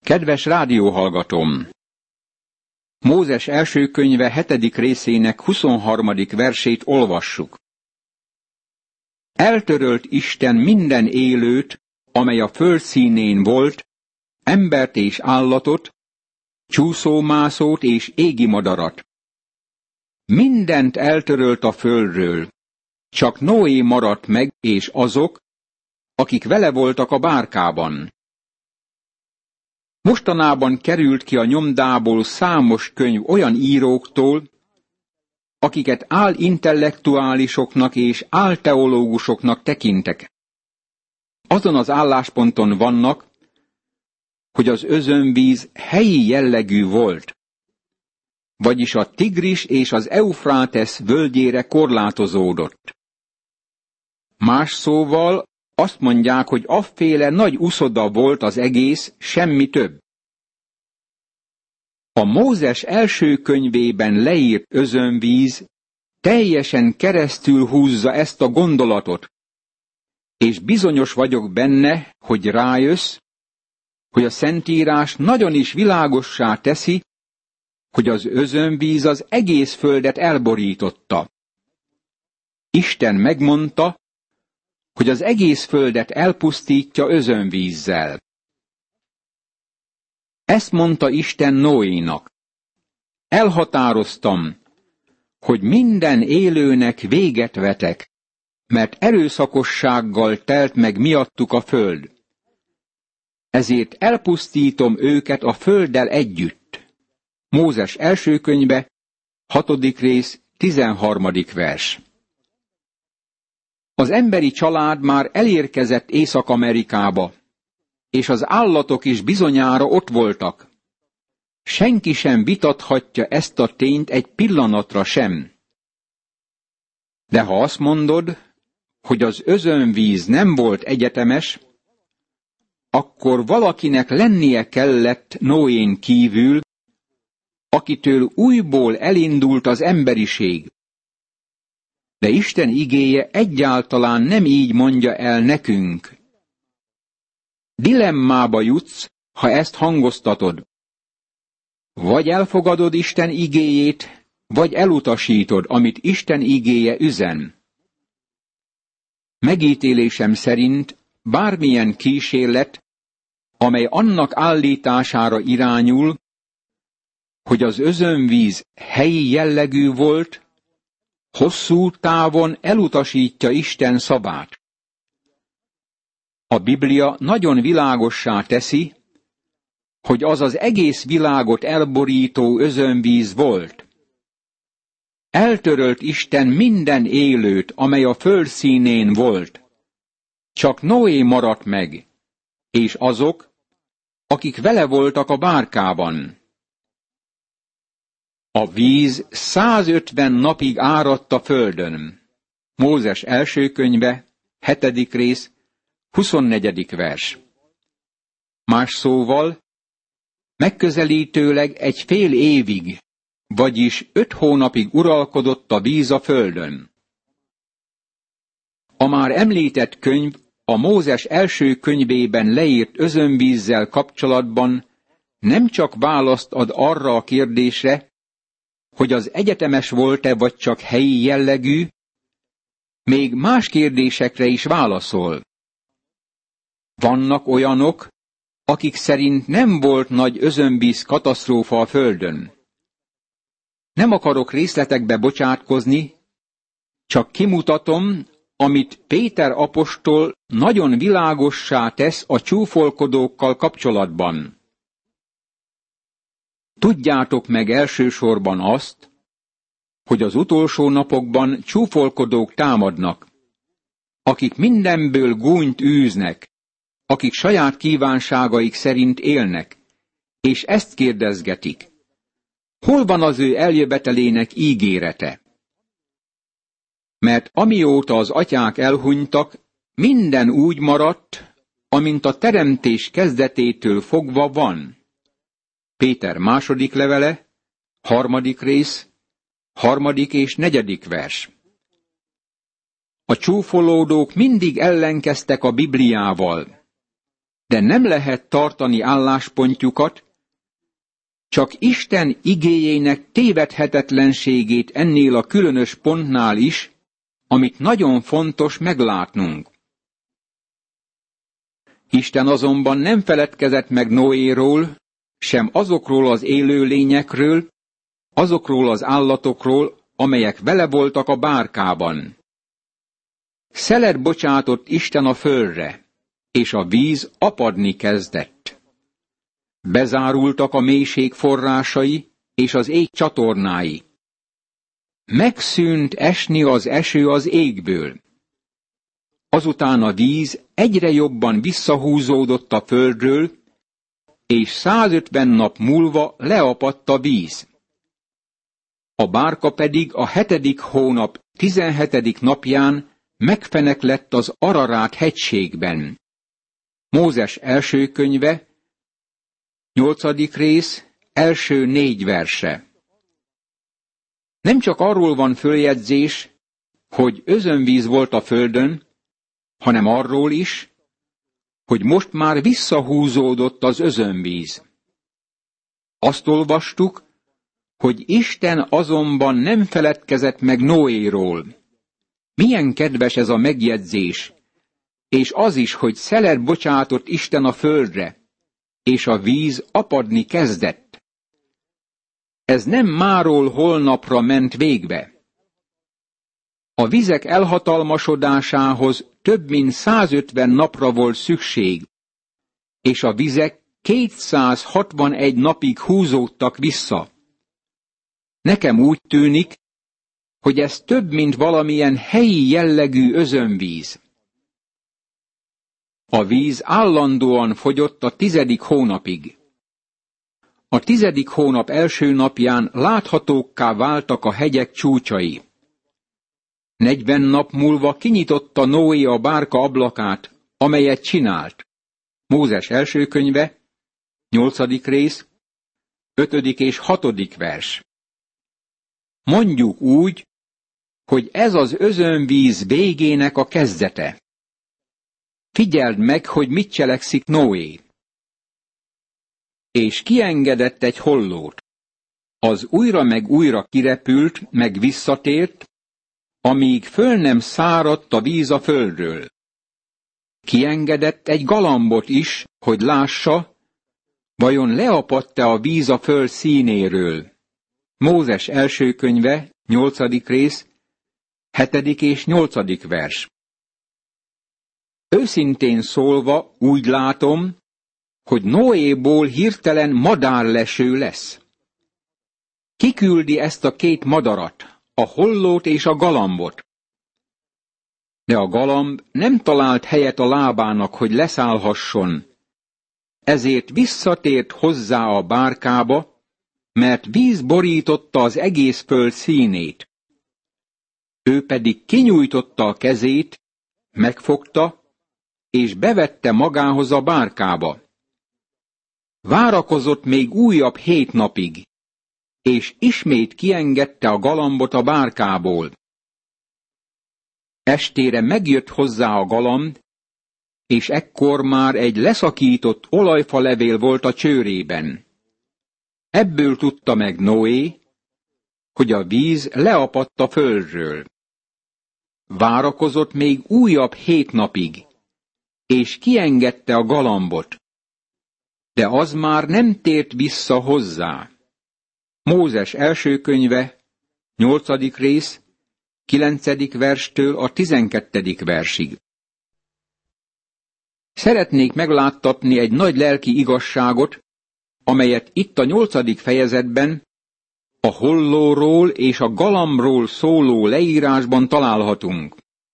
Kedves rádióhallgatóm! Mózes első könyve 7. részének 23. versét olvassuk. Eltörölt Isten minden élőt, amely a föld színén volt, embert és állatot, csúszómászót és égi madarat. Mindent eltörölt a földről, csak Noé maradt meg, és azok, akik vele voltak a bárkában. Mostanában került ki a nyomdából számos könyv olyan íróktól, akiket álintellektuálisoknak és álteológusoknak tekintek. Azon az állásponton vannak, hogy az özönvíz helyi jellegű volt, vagyis a Tigris és az Eufrátesz völgyére korlátozódott. Más szóval azt mondják, hogy afféle nagy uszoda volt az egész, semmi több. A Mózes első könyvében leírt özönvíz teljesen keresztül húzza ezt a gondolatot, és bizonyos vagyok benne, hogy rájössz, hogy a Szentírás nagyon is világossá teszi, hogy az özönvíz az egész földet elborította. Isten megmondta, hogy az egész földet elpusztítja özönvízzel. Ezt mondta Isten Noénak. Elhatároztam, hogy minden élőnek véget vetek, mert erőszakossággal telt meg miattuk a föld. Ezért elpusztítom őket a földdel együtt. Mózes első könyve, 6. rész, 13. vers. Az emberi család már elérkezett Észak-Amerikába, és az állatok is bizonyára ott voltak. Senki sem vitathatja ezt a tényt egy pillanatra sem. De ha azt mondod, hogy az özönvíz nem volt egyetemes, akkor valakinek lennie kellett Noén kívül, akitől újból elindult az emberiség. De Isten igéje egyáltalán nem így mondja el nekünk. Dilemmába jutsz, ha ezt hangoztatod. Vagy elfogadod Isten igéjét, vagy elutasítod, amit Isten igéje üzen. Megítélésem szerint bármilyen kísérlet, amely annak állítására irányul, hogy az özönvíz helyi jellegű volt, hosszú távon elutasítja Isten szavát. A Biblia nagyon világossá teszi, hogy az az egész világot elborító özönvíz volt. Eltörölt Isten minden élőt, amely a föld színén volt. Csak Noé maradt meg, és azok, akik vele voltak a bárkában. A víz 150 napig áradt a földön. Mózes első könyve, 7. rész, 24. vers. Más szóval, megközelítőleg egy fél évig, vagyis 5 hónapig uralkodott a víz a földön. A már említett könyv a Mózes első könyvében leírt özönvízzel kapcsolatban nem csak választ ad arra a kérdésre, hogy az egyetemes volt-e vagy csak helyi jellegű, még más kérdésekre is válaszol. Vannak olyanok, akik szerint nem volt nagy özönvíz katasztrófa a földön. Nem akarok részletekbe bocsátkozni, csak kimutatom, amit Péter apostol nagyon világossá tesz a csúfolkodókkal kapcsolatban. Tudjátok meg elsősorban azt, hogy az utolsó napokban csúfolkodók támadnak, akik mindenből gúnyt űznek, akik saját kívánságaik szerint élnek, és ezt kérdezgetik. Hol van az ő eljövetelének ígérete? Mert amióta az atyák elhunytak, minden úgy maradt, amint a teremtés kezdetétől fogva van. Péter második levele, 3. rész, 3. és 4. vers. A csúfolódók mindig ellenkeztek a Bibliával. de nem lehet tartani álláspontjukat, csak Isten igéjének tévedhetetlenségét ennél a különös pontnál is, amit nagyon fontos meglátnunk. Isten azonban nem feledkezett meg Noéról, sem azokról az élőlényekről, azokról az állatokról, amelyek vele voltak a bárkában. Szelet bocsátott Isten a földre, és a víz apadni kezdett. Bezárultak a mélység forrásai és az ég csatornái. Megszűnt esni az eső az égből. Azután a víz egyre jobban visszahúzódott a földről, és 150 nap múlva leapadt a víz. A bárka pedig a 7. hónap 17. napján megfeneklett az Ararát hegységben. Mózes első könyve, 8. rész, első 4 verse. Nem csak arról van följegyzés, hogy özönvíz volt a földön, hanem arról is, hogy most már visszahúzódott az özönvíz. Azt olvastuk, hogy Isten azonban nem feledkezett meg Noéról. Milyen kedves ez a megjegyzés, és az is, hogy szelet bocsátott Isten a földre, és a víz apadni kezdett. Ez nem máról holnapra ment végbe. A vizek elhatalmasodásához több mint 150 napra volt szükség, és a vizek 261 napig húzódtak vissza. Nekem úgy tűnik, hogy ez több, mint valamilyen helyi jellegű özönvíz. A víz állandóan fogyott a 10. hónapig. A 10. hónap első napján láthatókká váltak a hegyek csúcsai. 40 nap múlva kinyitotta Noé a bárka ablakát, amelyet csinált. Mózes első könyve, 8. rész, 5. és 6. vers. Mondjuk úgy, hogy ez az özönvíz végének a kezdete. Figyeld meg, hogy mit cselekszik Noé. És kiengedett egy hollót. Az újra meg újra kirepült, meg visszatért, amíg föl nem száradt a víz a földről. Kiengedett egy galambot is, hogy lássa, vajon leapadt-e a víz a föld színéről. Mózes első könyve, 8. rész, 7. és 8. vers. Őszintén szólva úgy látom, hogy Noéból hirtelen madárleső lesz. Kiküldi ezt a 2 madarat, a hollót és a galambot. De a galamb nem talált helyet a lábának, hogy leszállhasson, ezért visszatért hozzá a bárkába, mert víz borította az egész föld színét. Ő pedig kinyújtotta a kezét, megfogta, és bevette magához a bárkába. Várakozott még újabb 7 napig, és ismét kiengedte a galambot a bárkából. Estére megjött hozzá a galamb, és ekkor már egy leszakított olajfalevél volt a csőrében. Ebből tudta meg Noé, hogy a víz leapadt a földről. Várakozott még újabb 7 napig, és kiengedte a galambot, de az már nem tért vissza hozzá. Mózes első könyve, 8. rész, 9. verstől a 12. versig. Szeretnék megláttatni egy nagy lelki igazságot, amelyet itt a 8. fejezetben a hollóról és a galambról szóló leírásban találhatunk.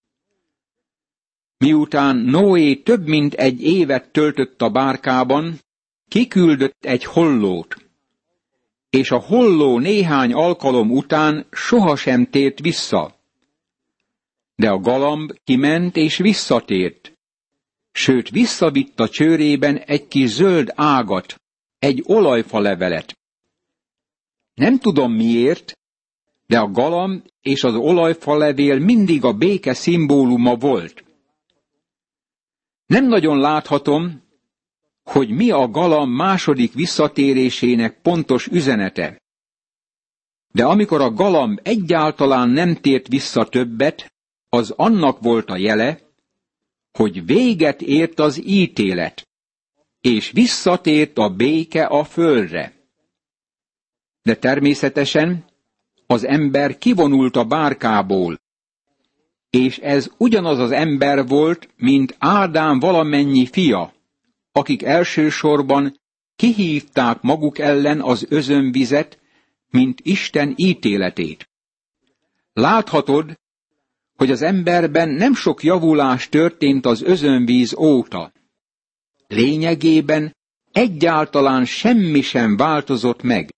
Miután Noé több mint 1 évet töltött a bárkában, kiküldött egy hollót, és a holló néhány alkalom után sohasem tért vissza. De a galamb kiment és visszatért, sőt visszavitt a csőrében egy kis zöld ágat, egy olajfalevelet. Nem tudom miért, de a galamb és az olajfalevél mindig a béke szimbóluma volt. Nem nagyon láthatom, hogy mi a galamb második visszatérésének pontos üzenete. De amikor a galamb egyáltalán nem tért vissza többet, az annak volt a jele, hogy véget ért az ítélet, és visszatért a béke a földre. De természetesen az ember kivonult a bárkából, és ez ugyanaz az ember volt, mint Ádám valamennyi fia, akik elsősorban kihívták maguk ellen az özönvizet, mint Isten ítéletét. Láthatod, hogy az emberben nem sok javulás történt az özönvíz óta. Lényegében egyáltalán semmi sem változott meg.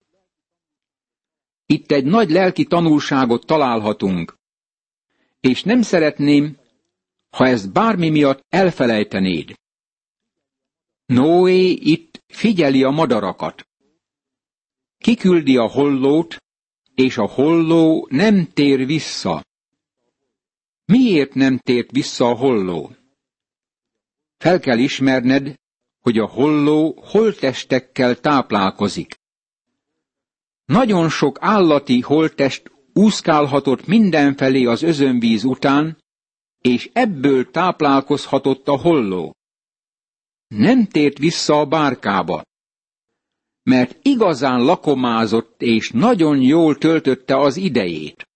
Itt egy nagy lelki tanulságot találhatunk, és nem szeretném, ha ezt bármi miatt elfelejtenéd. Noé itt figyeli a madarakat. Kiküldi a hollót, és a holló nem tér vissza. Miért nem tért vissza a holló? Fel kell ismerned, hogy a holló holttestekkel táplálkozik. Nagyon sok állati holttest úszkálhatott mindenfelé az özönvíz után, és ebből táplálkozhatott a holló. Nem tért vissza a bárkába, mert igazán lakomázott és nagyon jól töltötte az idejét.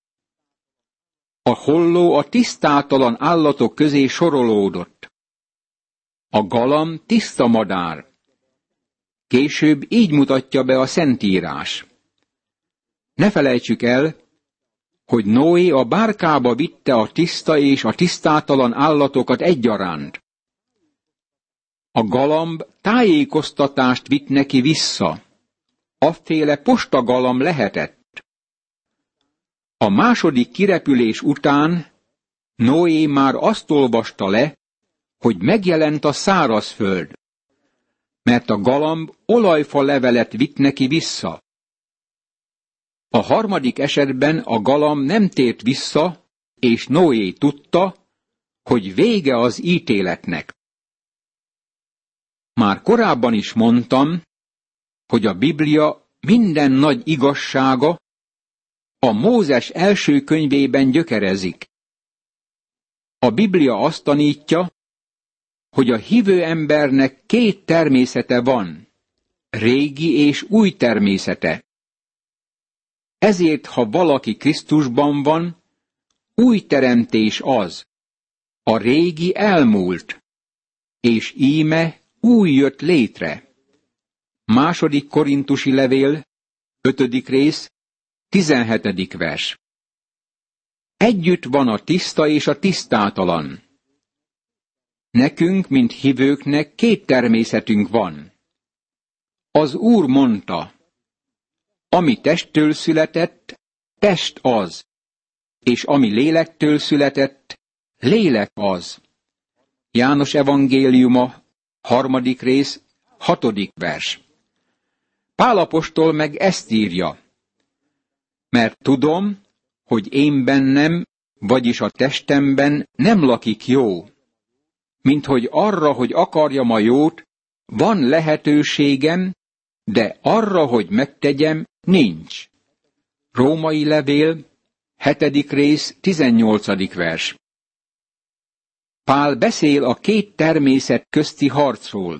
A holló a tisztátalan állatok közé sorolódott. A galamb tiszta madár. Később így mutatja be a Szentírás. Ne felejtsük el, hogy Noé a bárkába vitte a tiszta és a tisztátalan állatokat egyaránt. A galamb tájékoztatást vitt neki vissza. Afféle postagalamb lehetett. A második kirepülés után Noé már azt olvasta le, hogy megjelent a szárazföld, mert a galamb olajfa levelet vitt neki vissza. A harmadik esetben a galamb nem tért vissza, és Noé tudta, hogy vége az ítéletnek. Már korábban is mondtam, hogy a Biblia minden nagy igazsága a Mózes első könyvében gyökerezik. A Biblia azt tanítja, hogy a hívő embernek két természete van, régi és új természete. Ezért, ha valaki Krisztusban van, új teremtés az. A régi elmúlt, és íme új jött létre. Második Korintusi levél, 5. rész, 17. vers. Együtt van a tiszta és a tisztátalan. Nekünk, mint hívőknek két természetünk van. Az Úr mondta, ami testtől született, test az, és ami lélektől született, lélek az. János evangéliuma, 3. rész, 6. vers. Pál apostol meg ezt írja, mert tudom, hogy én bennem, vagyis a testemben nem lakik jó, minthogy arra, hogy akarjam a jót, van lehetőségem, de arra, hogy megtegyem, nincs. Római levél, 7. rész, 18. vers. Pál beszél a két természet közti harcról.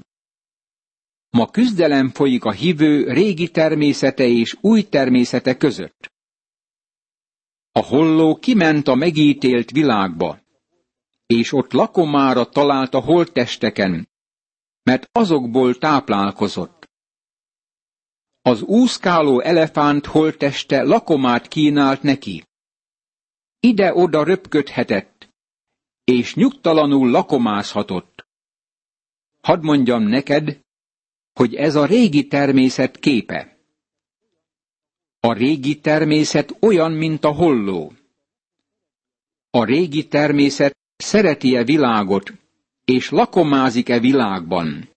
Ma küzdelem folyik a hívő régi természete és új természete között. A holló kiment a megítélt világba, és ott lakomára talált a holttesteken, mert azokból táplálkozott. Az úszkáló elefánt holtteste lakomát kínált neki. Ide-oda röpködhetett, és nyugtalanul lakomázhatott. Hadd mondjam neked, hogy ez a régi természet képe. A régi természet olyan, mint a holló. A régi természet szereti-e világot, és lakomázik-e világban.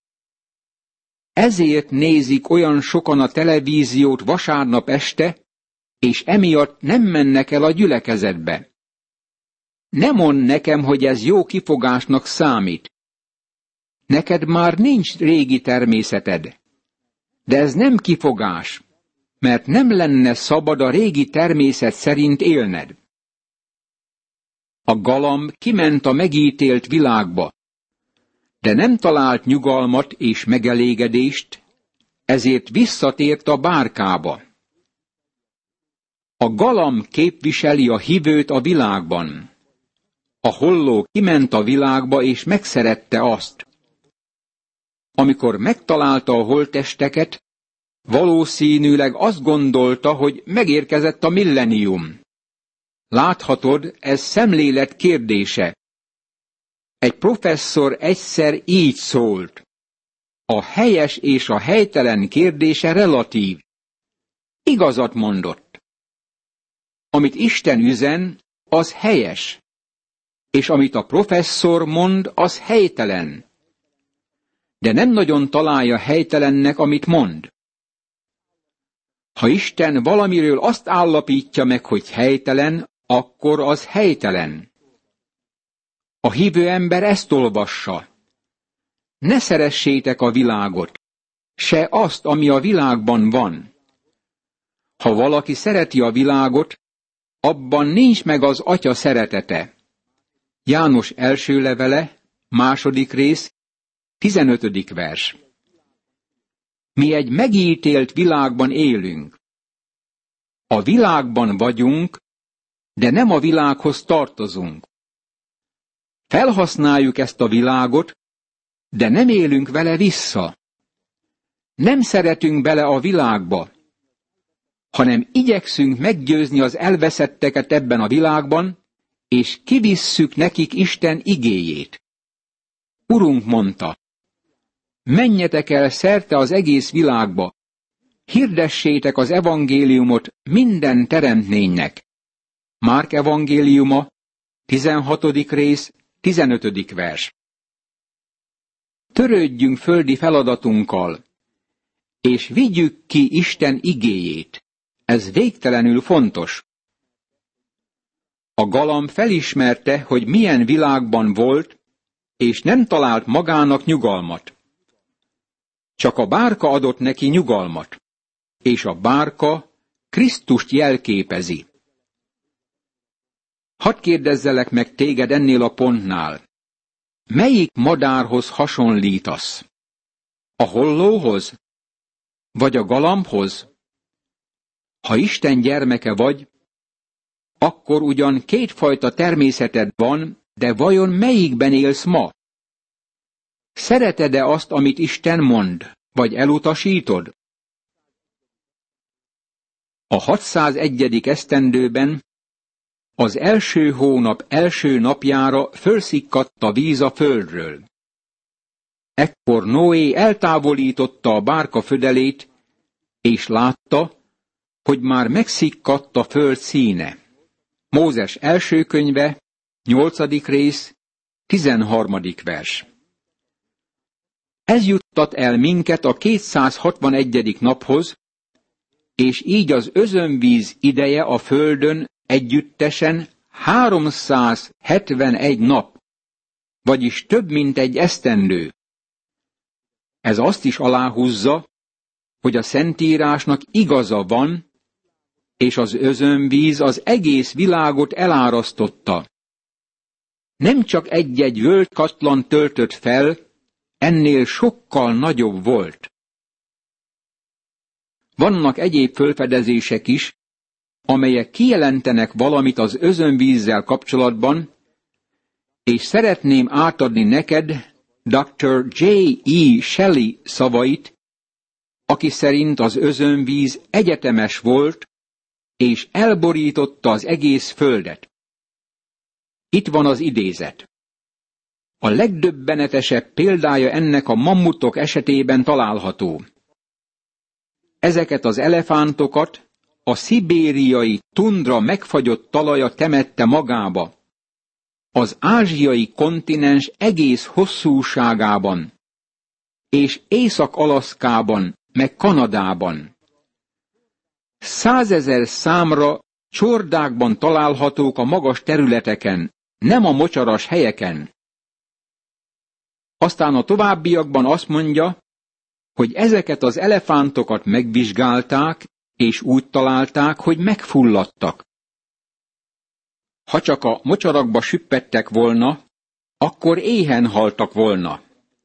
Ezért nézik olyan sokan a televíziót vasárnap este, és emiatt nem mennek el a gyülekezetbe. Ne mondd nekem, hogy ez jó kifogásnak számít. neked már nincs régi természeted. De ez nem kifogás, mert nem lenne szabad a régi természet szerint élned. A galamb kiment a megítélt világba, de nem talált nyugalmat és megelégedést, ezért visszatért a bárkába. A galamb képviseli a hívőt a világban. A holló kiment a világba és megszerette azt. Amikor megtalálta a holttesteket, valószínűleg azt gondolta, hogy megérkezett a millennium. Láthatod, ez szemlélet kérdése. Egy professzor egyszer így szólt. A helyes és a helytelen kérdése relatív. Igazat mondott. Amit Isten üzen, az helyes. És amit a professzor mond, az helytelen. De nem nagyon találja helytelennek, amit mond. Ha Isten valamiről azt állapítja meg, hogy helytelen, akkor az helytelen. A hívő ember ezt olvassa. Ne szeressétek a világot, se azt, ami a világban van. Ha valaki szereti a világot, abban nincs meg az Atya szeretete. János első levele, 2. rész, 15. vers. Mi egy megítélt világban élünk. A világban vagyunk, de nem a világhoz tartozunk. Felhasználjuk ezt a világot, de nem élünk vele vissza. Nem szeretünk bele a világba, hanem igyekszünk meggyőzni az elveszetteket ebben a világban, és kivisszük nekik Isten igéjét. Urunk mondta, menjetek el szerte az egész világba, hirdessétek az evangéliumot minden teremtménynek. Márk evangéliuma, 16. rész, 15. vers. Törődjünk földi feladatunkkal, és vigyük ki Isten igéjét. Ez végtelenül fontos. A galamb felismerte, hogy milyen világban volt, és nem talált magának nyugalmat. Csak a bárka adott neki nyugalmat, és a bárka Krisztust jelképezi. Hadd kérdezzelek meg téged ennél a pontnál. Melyik madárhoz hasonlítasz? A hollóhoz? Vagy a galambhoz? Ha Isten gyermeke vagy, akkor ugyan kétfajta természeted van, de vajon melyikben élsz ma? Szereted-e azt, amit Isten mond, vagy elutasítod? A 601. esztendőben az első hónap első napjára fölszikkadt a víz a földről. Ekkor Noé eltávolította a bárka födelét, és látta, hogy már megszikkadt a föld színe. Mózes első könyve, 8. rész, 13. vers. Ez juttat el minket a 261. naphoz, és így az özönvíz ideje a földön együttesen 371 nap, vagyis több mint egy esztendő. Ez azt is aláhúzza, hogy a Szentírásnak igaza van, és az özönvíz az egész világot elárasztotta. Nem csak egy-egy völgykatlan töltött fel, ennél sokkal nagyobb volt. Vannak egyéb felfedezések is, amelyek kijelentenek valamit az özönvízzel kapcsolatban, és szeretném átadni neked Dr. J.E. Shelley szavait, aki szerint az özönvíz egyetemes volt, és elborította az egész földet. Itt van az idézet. A legdöbbenetesebb példája ennek a mammutok esetében található. Ezeket az elefántokat a szibériai tundra megfagyott talaja temette magába, az ázsiai kontinens egész hosszúságában, és Észak-Alaszkában, meg Kanadában. 100 000 számra csordákban találhatók a magas területeken, nem a mocsaras helyeken. Aztán a továbbiakban azt mondja, hogy ezeket az elefántokat megvizsgálták, és úgy találták, hogy megfulladtak. Ha csak a mocsarakba süppettek volna, akkor éhen haltak volna.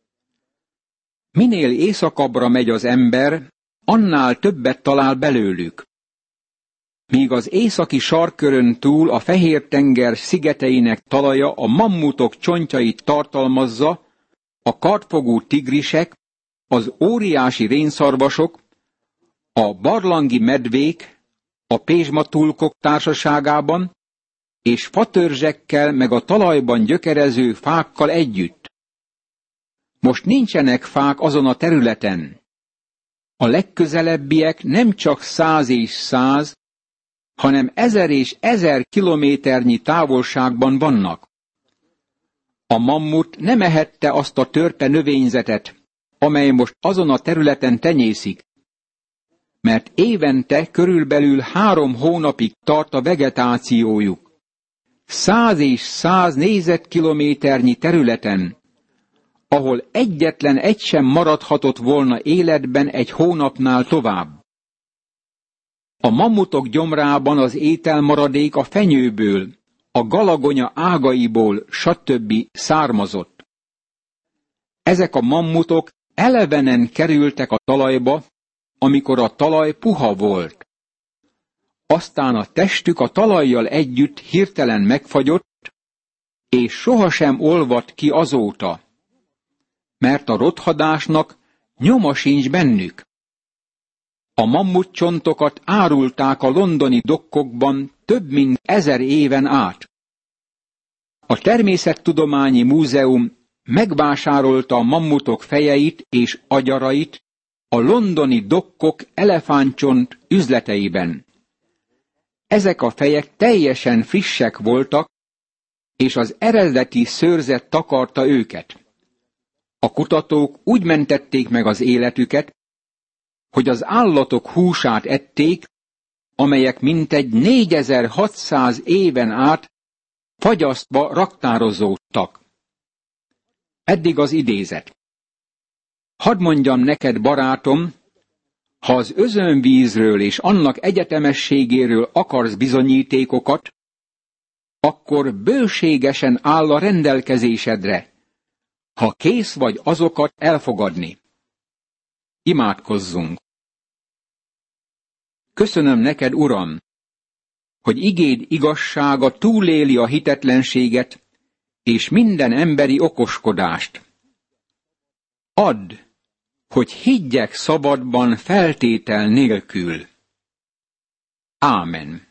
Minél északabbra megy az ember, annál többet talál belőlük. Míg az északi sarkkörön túl a Fehér-tenger szigeteinek talaja a mammutok csontjait tartalmazza, a kardfogú tigrisek, az óriási rénszarvasok, a barlangi medvék, a pézsmatulkok társaságában, és fatörzsekkel meg a talajban gyökerező fákkal együtt. Most nincsenek fák azon a területen. A legközelebbiek nem csak 100 és 100, hanem 1000 és 1000 kilométernyi távolságban vannak. A mammut nem ehette azt a törpe növényzetet, amely most azon a területen tenyészik, mert évente körülbelül 3 hónapig tart a vegetációjuk. 100 és 100 négyzetkilométernyi területen, ahol egyetlen egy sem maradhatott volna életben egy hónapnál tovább. A mammutok gyomrában az ételmaradék a fenyőből, a galagonya ágaiból, stb. Származott. Ezek a mammutok elevenen kerültek a talajba, amikor a talaj puha volt. Aztán a testük a talajjal együtt hirtelen megfagyott, és sohasem olvadt ki azóta, mert a rothadásnak nyoma sincs bennük. A mammutcsontokat árulták a londoni dokkokban több mint 1000 éven át. A Természettudományi Múzeum megvásárolta a mammutok fejeit és agyarait a londoni dokkok elefántcsont üzleteiben. Ezek a fejek teljesen frissek voltak, és az eredeti szőrzet takarta őket. A kutatók úgy mentették meg az életüket, hogy az állatok húsát ették, amelyek mintegy 4600 éven át fagyasztva raktározódtak. Eddig az idézet. Hadd mondjam neked, barátom, ha az özönvízről és annak egyetemességéről akarsz bizonyítékokat, akkor bőségesen áll a rendelkezésedre, ha kész vagy azokat elfogadni. Imádkozzunk! Köszönöm neked, Uram, hogy igéd igazsága túléli a hitetlenséget és minden emberi okoskodást. Add, hogy higgyek szabadban feltétel nélkül. Ámen.